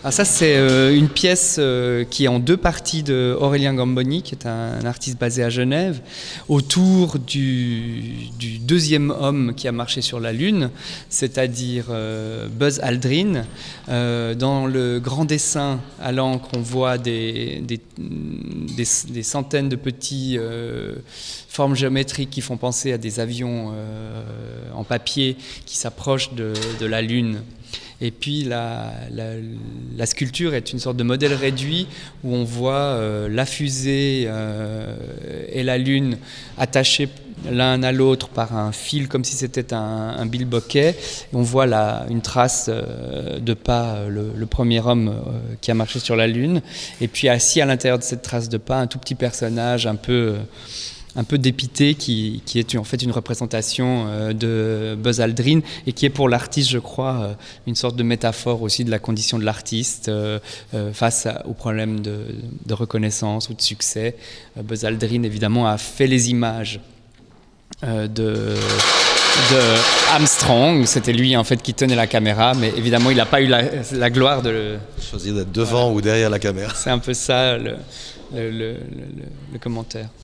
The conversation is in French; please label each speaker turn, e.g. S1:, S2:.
S1: Alors ça, c'est une pièce qui est en deux parties de Aurélien Gamboni, qui est un artiste basé à Genève, autour du deuxième homme qui a marché sur la Lune, c'est-à-dire Buzz Aldrin. Dans le grand dessin à l'encre, on voit des centaines de petits formes géométriques qui font penser à des avions en papier qui s'approchent de la Lune. Et puis la sculpture est une sorte de modèle réduit où on voit la fusée et la Lune attachés l'un à l'autre par un fil comme si c'était un bilboquet. Et on voit une trace de pas, le premier homme qui a marché sur la Lune. Et puis assis à l'intérieur de cette trace de pas, un tout petit personnage un peu dépité qui est en fait une représentation de Buzz Aldrin et qui est pour l'artiste, je crois, une sorte de métaphore aussi de la condition de l'artiste face aux problèmes de reconnaissance ou de succès. Buzz Aldrin, évidemment, a fait les images de Armstrong. C'était lui en fait qui tenait la caméra, mais évidemment il n'a pas eu la gloire de
S2: choisir d'être devant ou derrière la caméra.
S1: C'est un peu ça le commentaire.